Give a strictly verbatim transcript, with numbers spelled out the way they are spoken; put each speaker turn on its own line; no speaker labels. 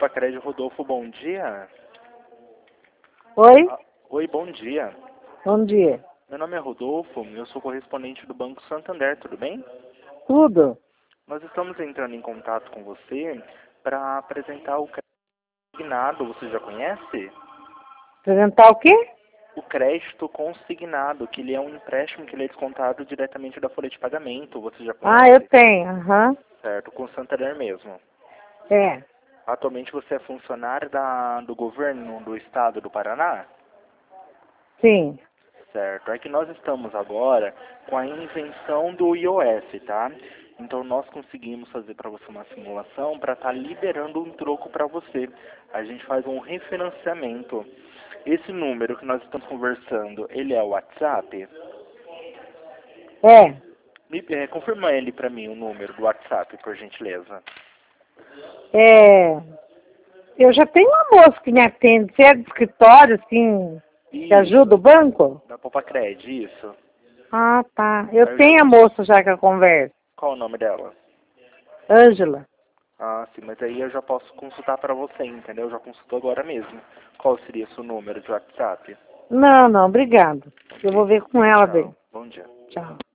Popacred Rodolfo, bom dia.
Oi?
Ah, oi, bom dia.
Bom dia.
Meu nome é Rodolfo, eu sou correspondente do Banco Santander, tudo bem?
Tudo?
Nós estamos entrando em contato com você para apresentar o crédito consignado, você já conhece?
Apresentar o quê?
O crédito consignado, que ele é um empréstimo que ele é descontado diretamente da folha de pagamento, você já
Ah,
conhece?
eu tenho, aham.
Certo, com o Santander mesmo.
É.
Atualmente você é funcionário da, do governo do estado do Paraná?
Sim.
Certo. É que nós estamos agora com a invenção do I O S, tá? Então nós conseguimos fazer para você uma simulação para estar liberando um troco para você. A gente faz um refinanciamento. Esse número que nós estamos conversando, ele é o WhatsApp?
É.
Me, é, confirma ele para mim, o número do WhatsApp, por gentileza.
É. Eu já tenho uma moça que me atende. Você é do escritório, assim, que ajuda
Isso,
o banco?
da Popacred, isso.
Ah, tá. Eu
Eu já-
tenho a moça já que eu converso.
Qual o nome dela?
Ângela.
Ah, sim, mas aí eu já posso consultar para você, entendeu? Eu já consulto agora mesmo. Qual seria seu número de WhatsApp?
Não, não, obrigado. Eu
Ok.
vou ver com ela, bem.
Tchau. Bom dia.
Tchau.